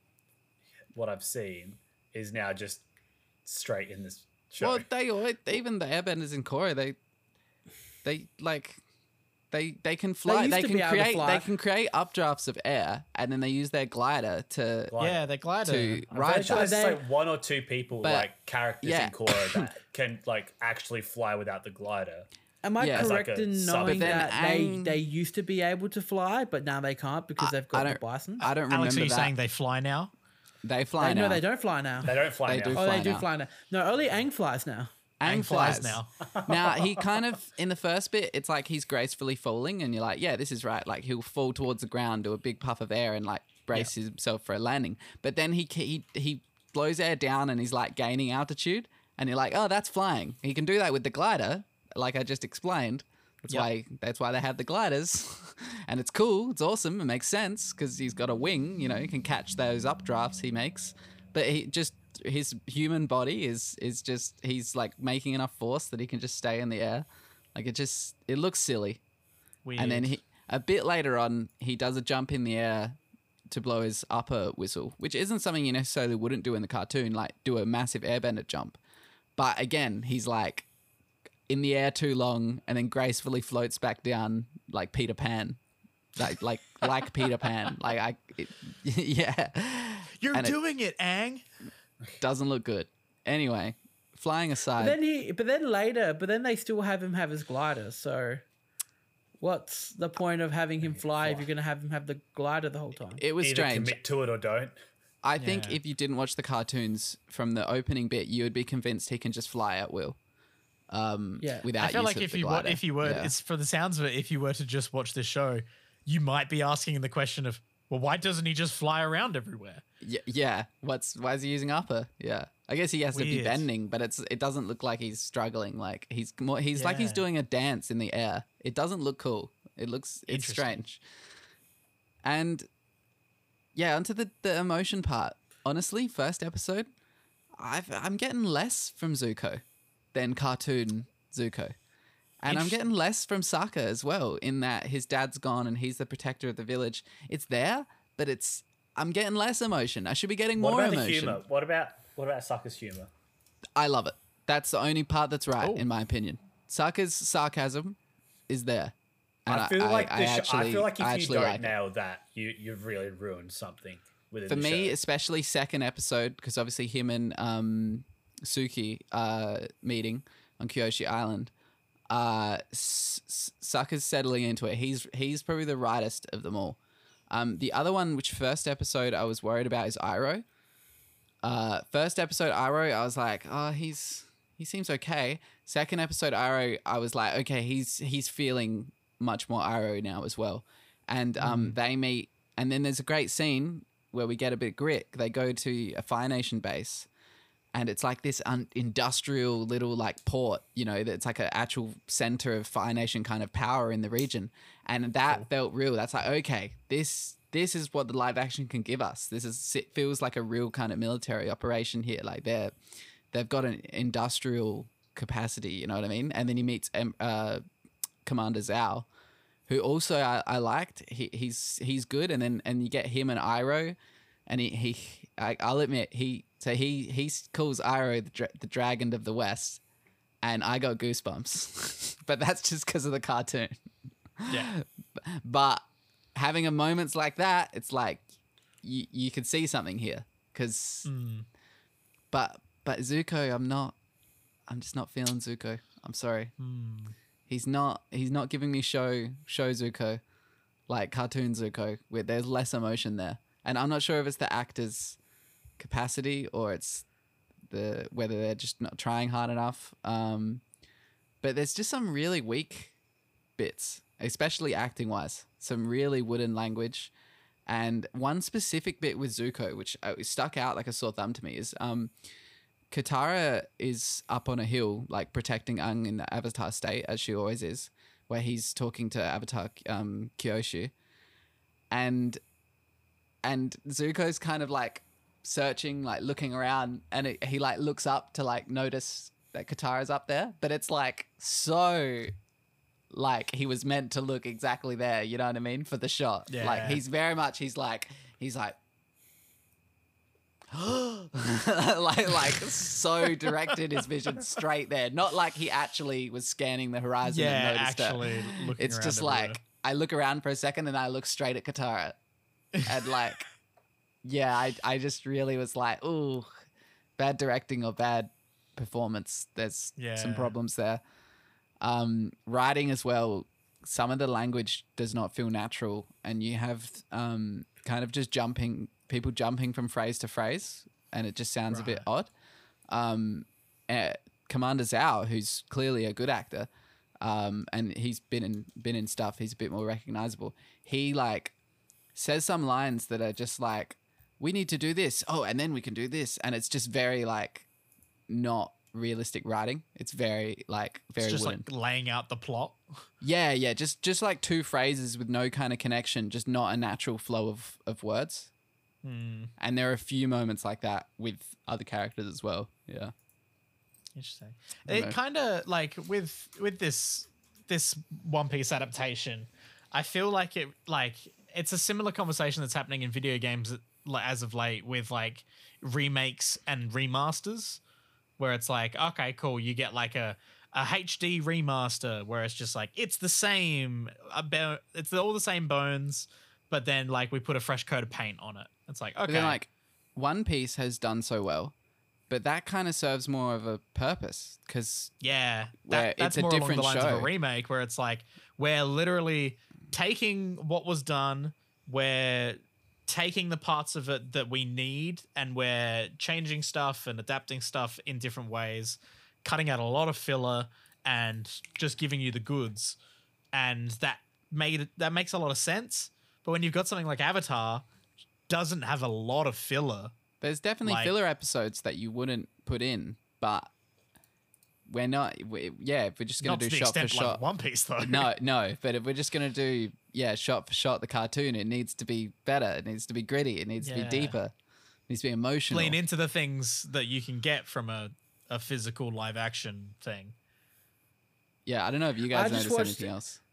I've seen, is now just straight in this show. Well, even the airbenders in Korra, they like they can fly. used They to can be able to create fly. they can create updrafts of air, and then they use their glider to Yeah, the glider. to I'm ride pretty sure that. there's like one or two people, But- like characters yeah. in Korra, that can like actually fly without the glider. Am I Yeah. It's like correct a in sub- knowing But then that Aang- they used to be able to fly, but now they can't because they've got the bisons? I don't remember Alex, are you that. saying they fly now? They fly now. No, they don't fly now. They don't fly They now. do Oh, they fly do now. fly now. No, only Aang flies now. Aang flies flies now. Now he kind of in the first bit, it's like he's gracefully falling, and you're like, yeah, this is right. Like he'll fall towards the ground, do a big puff of air, and like brace himself for a landing. But then he blows air down, and he's like gaining altitude, and you're like, oh, that's flying. He can do that with the glider, like I just explained. That's why they have the gliders, and it's cool. It's awesome. It makes sense because he's got a wing. You know, he can catch those updrafts he makes. But his human body is just he's like making enough force that he can just stay in the air. Like it looks silly. Weird. And then a bit later on he does a jump in the air to blow his upper whistle, which isn't something you necessarily wouldn't do in the cartoon, like do a massive airbender jump. But again, he's like in the air too long and then gracefully floats back down like Peter Pan. Like Peter Pan. Yeah. You're and it- doing it, Aang. Doesn't look good. Anyway, flying aside. But then they still have him have his glider. So, what's the point of having him fly if you're going to have him have the glider the whole time? It was Either strange. commit to it or don't. I think Yeah. if you didn't watch the cartoons from the opening bit, you would be convinced he can just fly at will. Yeah. Without I feel use like of if the you glider. Yeah. it's for the sounds of it, if you were to just watch this show, you might be asking the question of, well, why doesn't he just fly around everywhere? Yeah. Why is he using upper? Yeah. I guess he has to be Weird. bending, but it doesn't look like he's struggling. Like he's like he's Yeah. doing a dance in the air. It doesn't look cool. It's Interesting. strange. And yeah, onto the emotion part. Honestly, first episode, I'm getting less from Zuko than cartoon Zuko. And I'm getting less from Sokka as well, in that his dad's gone and he's the protector of the village. It's there, but I'm getting less emotion. I should be getting What more about the emotion. humor? What about Sokka's humor? I love it. That's the only part that's right, Oh. in my opinion. Sokka's sarcasm is there. And I feel like I I feel like if you actually don't like it. nail that, you've really ruined something within For the me, show. especially second episode, because obviously him and Suki meeting on Kyoshi Island. Sokka's settling into it. He's probably the rightest of them all. The other one, which first episode I was worried about, is Iroh. First episode Iroh, I was like, oh, he seems okay. Second episode Iroh, I was like, okay, he's feeling much more Iroh now as well. And they meet, and then there's a great scene where we get a bit of grit. They go to a Fire Nation base, and it's like this industrial little like port, you know, that's like an actual center of Fire Nation kind of power in the region. And that felt real. That's like, okay, this is what the live action can give us. It feels like a real kind of military operation here. Like they've got an industrial capacity, you know what I mean? And then he meets Commander Zhao, who also I liked. He's good. And you get him and Iroh, and I'll admit he calls Iroh the Dragon of the West, and I got goosebumps. But that's just because of the cartoon. Yeah. But having a moments like that, it's like you could see something here. Because, but Zuko, I'm just not feeling Zuko. I'm sorry. He's not giving me show Zuko, like cartoon Zuko, where there's less emotion there. And I'm not sure if it's the actor's capacity or it's whether they're just not trying hard enough. But there's just some really weak bits, especially acting wise. Some really wooden language. And one specific bit with Zuko, which stuck out like a sore thumb to me, is Katara is up on a hill, like protecting Aang in the Avatar state, as she always is, where he's talking to Avatar Kyoshi, and Zuko's kind of like searching, like looking around, and he like looks up to like notice that Katara's up there, but it's like so like he was meant to look exactly there, you know what I mean, for the shot. Yeah. Like he's like like so directed his vision straight there, not like he actually was scanning the horizon and noticed actually it. looking It's around just everywhere. like I look around for a second and I look straight at Katara, and like yeah, I just really was like, ooh, bad directing or bad performance. There's some Yeah. problems there. Writing as well, some of the language does not feel natural, and you have kind of just people jumping from phrase to phrase, and it just sounds a bit odd. Commander Zhao, who's clearly a good actor, and he's been in stuff, he's a bit more recognizable. He like says some lines that are just like, we need to do this, oh, and then we can do this, and it's just very like not realistic writing. It's very like very It's just wooden. like laying out the plot. Yeah, just like two phrases with no kind of connection, just not a natural flow of words. And there are a few moments like that with other characters as well. Yeah. Interesting. know. It kind of like with this One Piece adaptation, I feel like it's a similar conversation that's happening in video games as of late with like remakes and remasters, where it's like, okay, cool, you get like a HD remaster where it's just like it's the same, it's all the same bones, but then like we put a fresh coat of paint on it. It's like, okay, But then like One Piece has done so well, but that kind of serves more of a purpose because yeah, where that's it's a more along the different lines show. of a remake where it's like we're literally taking what was done, we're taking the parts of it that we need, and we're changing stuff and adapting stuff in different ways, cutting out a lot of filler and just giving you the goods, and that makes a lot of sense. But when you've got something like Avatar, doesn't have a lot of filler. There's definitely Like- filler episodes that you wouldn't put in, but we're not. If we're just gonna Not do to the shot for extent shot. like One Piece though. No. But if we're just gonna do shot for shot the cartoon, it needs to be better. It needs to be gritty. It needs to be Yeah. deeper. It needs to be emotional. Lean into the things that you can get from a physical live action thing. Yeah, I don't know if you guys I just noticed watched anything it. else.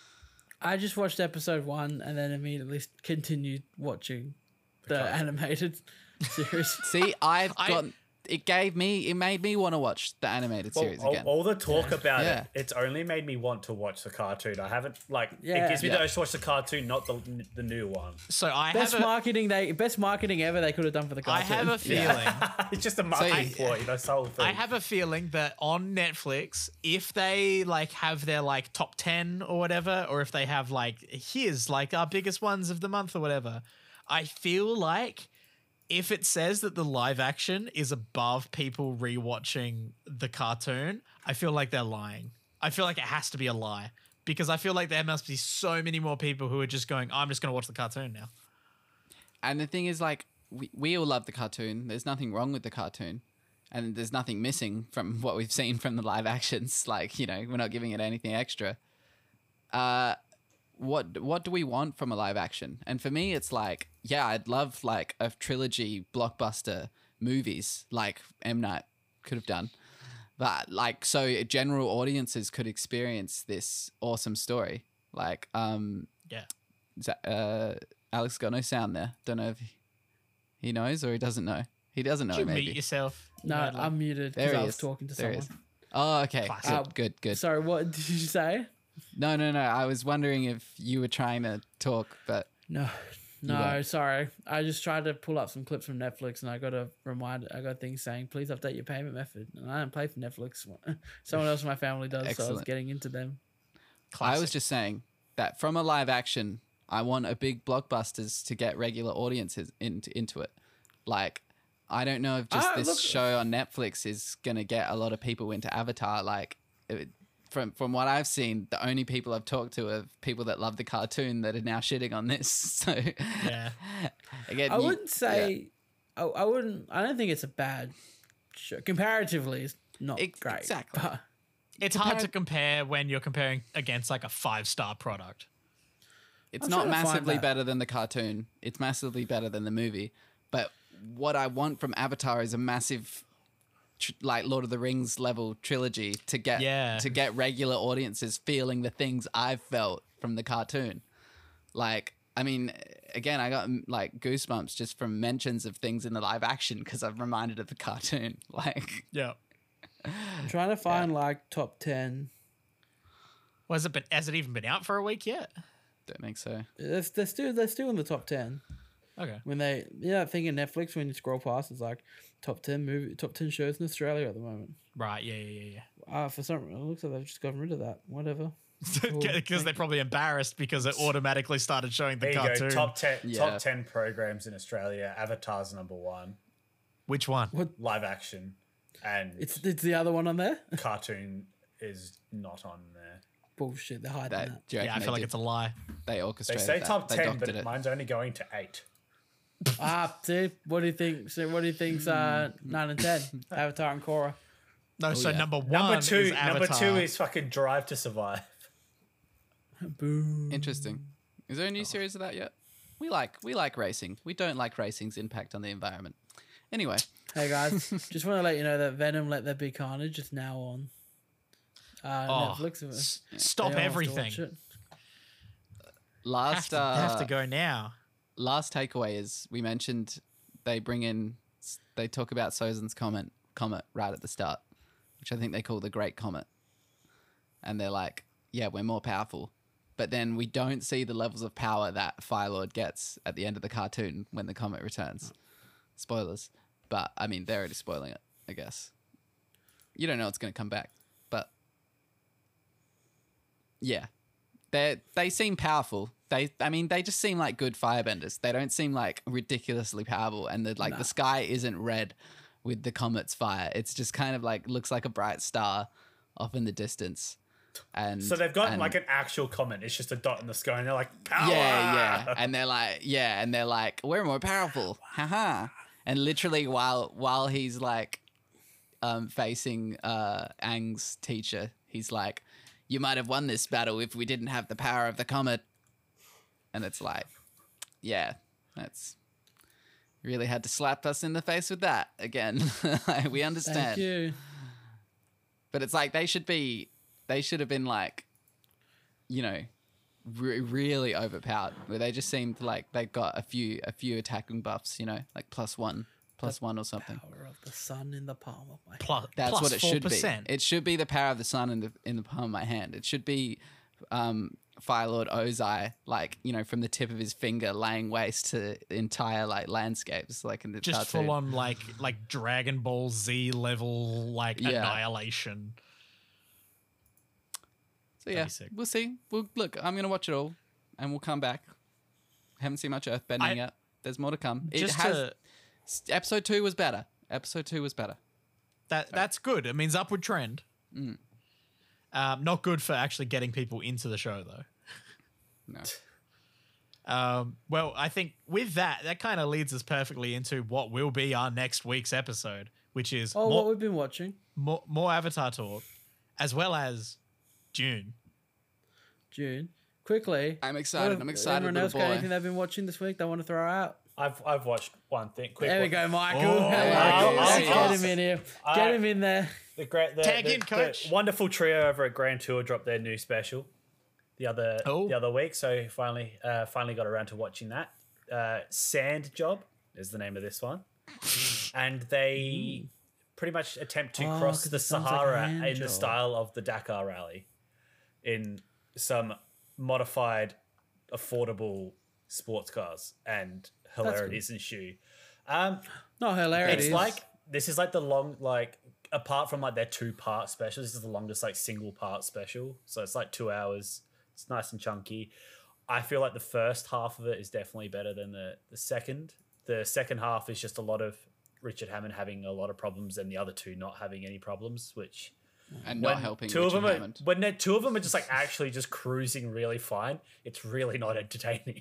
I just watched episode 1 and then immediately continued watching the animated series. See, I've I- got. It made me want to watch the animated series again. All the talk about Yeah. it, it's only made me want to watch the cartoon. I haven't it Yeah. gives me Yeah. the urge to watch the cartoon, not the new one. So I Best have a, marketing ever they could have done for the I cartoon. have a feeling. It's just a marketing ploy. That's the whole thing. I have a feeling that on Netflix, if they like have their like top 10 or whatever, or if they have like here's like our biggest ones of the month or whatever, I feel like if it says that the live action is above people rewatching the cartoon, I feel like they're lying. I feel like it has to be a lie because I feel like there must be so many more people who are just going, I'm just going to watch the cartoon now. And the thing is, like, we all love the cartoon. There's nothing wrong with the cartoon. And there's nothing missing from what we've seen from the live actions. Like, we're not giving it anything extra. What do we want from a live action? And for me, it's like, yeah, I'd love like a trilogy blockbuster movies like M. Night could have done. But like, so general audiences could experience this awesome story. Like, Yeah. Alex got no sound there. Don't know if he knows or he doesn't know. He doesn't know, Did you maybe. mute yourself? No, Madly? I'm muted There because he I was is. talking to There he someone. is. Oh, okay. Classic. Good. Sorry, what did you say? No. I was wondering if you were trying to talk, but No, weren't. sorry. I just tried to pull up some clips from Netflix, and I got things saying, "Please update your payment method." And I don't pay for Netflix. Someone else in my family does, so I was Excellent. getting into them. I was Classic. just saying that from a live action, I want a big blockbusters to get regular audiences into it. Like, I don't know if just this show on Netflix is gonna get a lot of people into Avatar. Like, from what I've seen, the only people I've talked to are people that love the cartoon that are now shitting on this. So, Yeah. again, I wouldn't say. I wouldn't. I don't think it's a bad show. Comparatively, it's not great. Exactly. But It's hard to compare when you're comparing against like a 5-star product. It's I'm not trying to find massively that. better than the cartoon. It's massively better than the movie. But what I want from Avatar is a massive, like Lord of the Rings level trilogy to get regular audiences feeling the things I've felt from the cartoon. Like, I mean, again, I got like goosebumps just from mentions of things in the live action because I'm reminded of the cartoon. Like, Yeah. I'm trying to find like top 10. Has it even been out for a week yet? don't think so. They're still in the top 10. Okay. When I think in Netflix, when you scroll past, it's like top 10 shows in Australia at the moment. Right. Yeah. For some reason, it looks like they've just gotten rid of that. Whatever. Because they're probably embarrassed because it automatically started showing the There you cartoon. go. Top 10, Yeah. top 10 programs in Australia. Avatar's number 1. Which one? Live action. And It's the other one on there. cartoon is not on there. Bullshit. They're hiding that. Do you Yeah, I reckon feel like did- it's a lie. they They orchestrated say that. top They 10, doctored but it. mine's only going to 8. See, what do you think? So what do you think's 9 and 10? Avatar and Korra. No, so yeah. number one Number 2 is number Avatar. 2 is fucking Drive to Survive. Boom. Interesting. Is there a new series of that yet? We like racing. We don't like racing's impact on the environment. Anyway, Hey guys, just want to let you know that Venom Let There Be Carnage is now on Netflix. Stop Anyone wants to everything. watch it? last Have to go now. last takeaway is we mentioned they talk about Sozin's comet right at the start, which I think they call the Great Comet, and they're like, yeah, we're more powerful, but then we don't see the levels of power that Fire Lord gets at the end of the cartoon when the comet returns. Spoilers, but I mean they're already spoiling it, I guess. You don't know it's going to come back, but yeah, they seem powerful. They just seem like good firebenders. They don't seem like ridiculously powerful, and the sky isn't red with the comet's fire. It's just kind of like looks like a bright star off in the distance. And So they've got and- like an actual comment. It's just a dot in the sky, and they're like, power! yeah, and they're like, we're more powerful, haha. And literally, while he's like, facing Aang's teacher, he's like, "You might have won this battle if we didn't have the power of the comet." And it's like, yeah, that's really had to slap us in the face with that again. We understand. Thank you. But it's like they should have been like, you know, really overpowered. Where they just seemed like they got a few attacking buffs, you know, like +1 or something. Power of the sun in the palm of my hand. That's Plus what it should 4%. be. It should be the power of the sun in the palm of my hand. It should be Fire Lord Ozai, like, you know, from the tip of his finger laying waste to entire like landscapes, like in the Just cartoon. full on like Dragon Ball Z level like Yeah. annihilation. So yeah, That'd be sick. we'll see. We'll look. I'm gonna watch it all, and we'll come back. Haven't seen much Earthbending yet. There's more to come. Episode 2 was better. That's good. It means upward trend. Not good for actually getting people into the show though. No. Well, I think with that kind of leads us perfectly into what will be our next week's episode, which is Oh, what we've been watching. more Avatar talk, as well as June. June. Quickly. I'm excited. I'm excited, Everyone little else got boy. anything they've been watching this week they want to throw out? I've watched one thing. Quick There we one. go, Michael. Oh, Hello. yes, Get yes. him in here. Get him in there. The Tag in, coach. wonderful trio over at Grand Tour dropped their new special the other week, so finally got around to watching that. Sand Job is the name of this one, and they pretty much attempt to cross 'cause the it sounds like a Sahara hand in the job. style of the Dakar Rally, in some modified, affordable sports cars, and hilarities ensue. Not hilarious. It's like this is like the long, like apart from like their 2-part special, this is the longest like single part special. So it's like 2 hours. It's nice and chunky. I feel like the first half of it is definitely better than the second. The second half is just a lot of Richard Hammond having a lot of problems and the other two not having any problems, which And not helping two of Richard them Hammond. two of them are just like actually just cruising really fine, it's really not entertaining.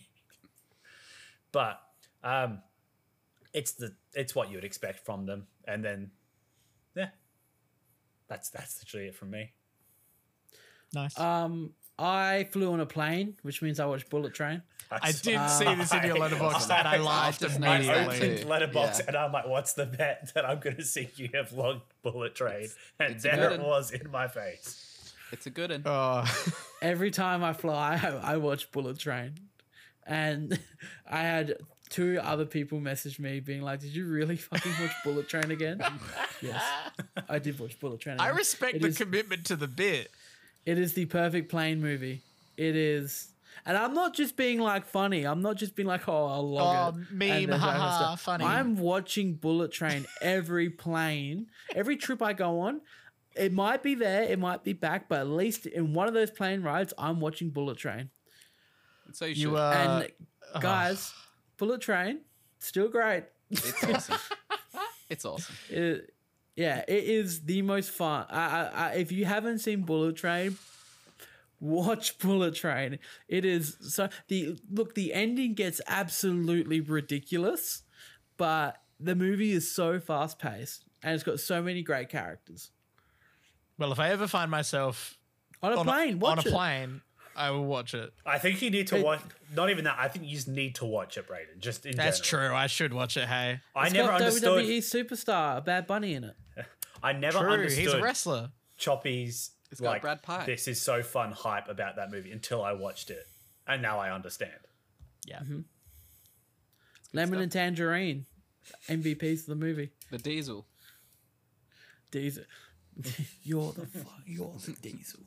But it's what you would expect from them. And then Yeah. That's literally it from me. Nice. I flew on a plane, which means I watched Bullet Train. I did see this in your letterbox and I laughed just I noticed that immediately. opened Letterbox Yeah. and I'm like, what's the bet that I'm going to see you have logged Bullet Train? And it's a there good it one. was in my face. It's a good one. Oh, Every time I fly, I watch Bullet Train. And I had 2 other people message me being like, did you really fucking watch Bullet Train again? Yes, I did watch Bullet Train I again. respect It the is- commitment to the bit. It is the perfect plane movie. It is. And I'm not just being like funny. I'm not just being like, oh, I'll log Oh, it. meme, and there's other haha, stuff. funny. I'm watching Bullet Train every plane, every trip I go on. It might be there, it might be back, but at least in one of those plane rides, I'm watching Bullet Train. So you should. You And guys, Bullet Train, still great. It's awesome. It's awesome. It is the most fun. If you haven't seen Bullet Train, watch Bullet Train. It is so the ending gets absolutely ridiculous, but the movie is so fast paced and it's got so many great characters. Well, if I ever find myself On a plane, watch on a it. plane, I will watch it. I think you need to watch, not even that, I think you just need to watch it, Braden, just in That's general. true. I should watch it. Hey, I It's never got understood, WWE superstar Bad Bunny in it. I never true. understood He's a wrestler. Choppy's, It's got like, Brad Pitt. this is so fun hype about that movie until I watched it. And now I understand. Yeah. Lemon and Tangerine, MVPs of the movie. The Diesel. Diesel, you're the Diesel.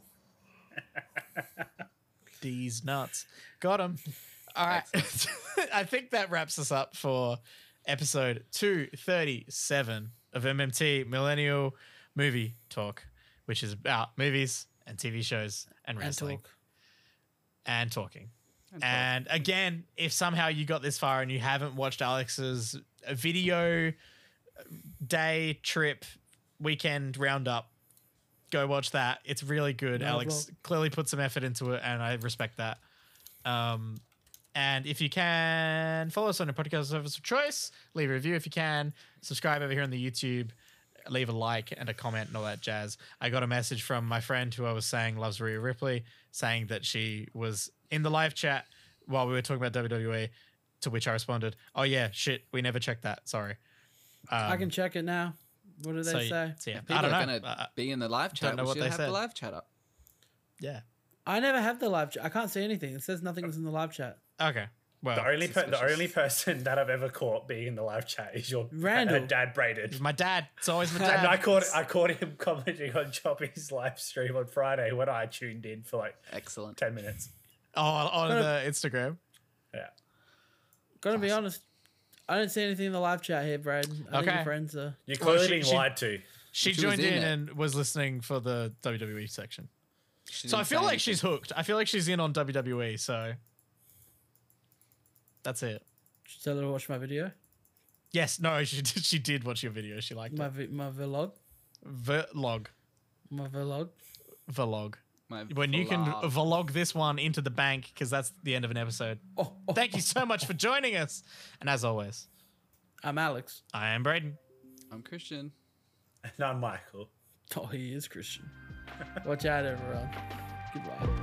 These nuts. Got him. All right. I think that wraps us up for episode 237 of MMT Millennial Movie Talk, which is about movies and TV shows and And wrestling talk. and talking. And talk. And again, if somehow you got this far and you haven't watched Alex's video day trip weekend roundup, go watch that. It's really good. No Alex vlog. clearly put some effort into it, and I respect that. And if you can, follow us on your podcast service of choice. Leave a review if you can. Subscribe over here on the YouTube. Leave a like and a comment and all that jazz. I got a message from my friend who I was saying loves Rhea Ripley, saying that she was in the live chat while we were talking about WWE, to which I responded, oh yeah, shit, we never checked that. Sorry. I can check it now. What do they say? So yeah, People I don't are know. going to be in the live chat. know We what should they have said. the live chat up. Yeah. I never have the live chat. I can't see anything. It says nothing was in the live chat. Okay. Well, The only suspicious. person that I've ever caught being in the live chat is your Randall. dad, Braden. my dad. It's always my And dad. I caught him commenting on Choppy's live stream on Friday when I tuned in for like Excellent. 10 minutes. Oh, on the Instagram. Yeah. Gotta be honest. I don't see anything in the live chat here, Braden. I think Okay. your friends are. You're Well, clearly she- being she- lied to. She She was joined in in it. and was listening for the WWE section. She So I didn't feel say like anything. she's hooked. I feel like she's in on WWE. So that's it. Should tell her to watch my video, Yes. No. She did watch your video. She liked my it. my vlog, Vlog. my vlog. Vlog. My When you can vlog. vlog this one into the bank, because that's the end of an episode. Oh, Thank you so much for joining us. And as always, I'm Alex. I am Braden. I'm Christian. And I'm Michael. Oh, he is Christian. Watch out, everyone. Goodbye.